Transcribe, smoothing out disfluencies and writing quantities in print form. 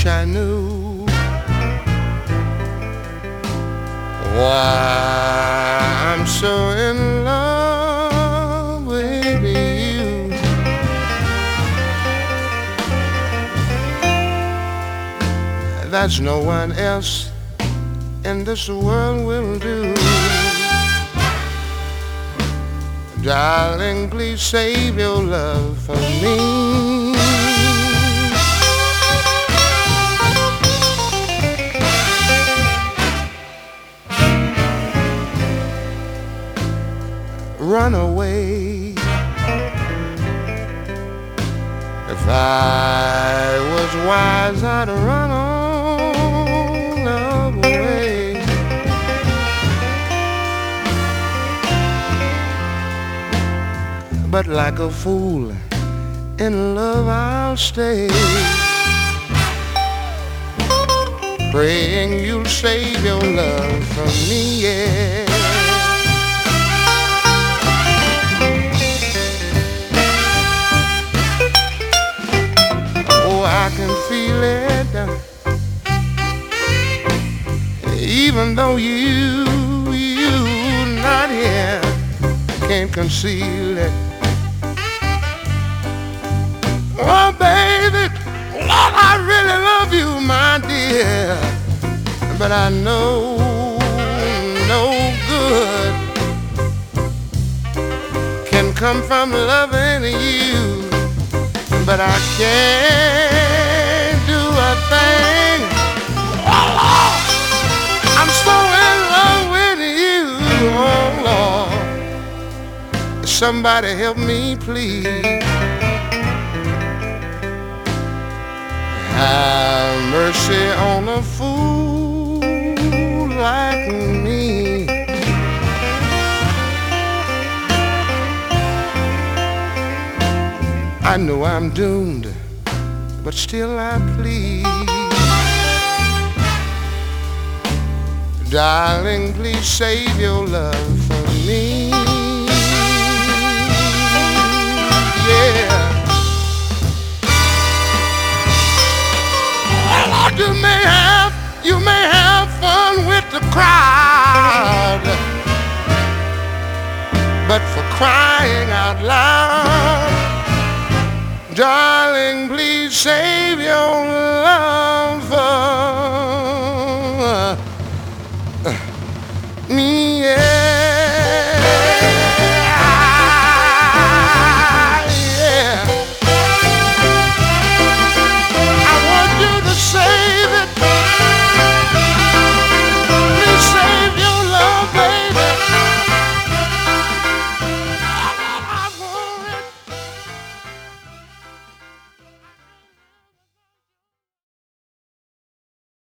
I knew why I'm so in love with you. That's no one else in this world will do. Darling, please save your love for me. Run away. If I was wise, I'd run on away. But like a fool in love, I'll stay, praying you'll save your love for me, yeah. I can feel it, even though you're not here. I can't conceal it. Oh, baby, Lord, I really love you, my dear. But I know no good can come from loving you. But I can't do a thing. Oh, Lord, I'm so in love with you. Oh, Lord, somebody help me, please. Have mercy on a fool like me. I know I'm doomed, but still I plead. Darling, please save your love for me. Yeah. Well, you may have fun with the crowd, but for crying out loud, darling, please save your love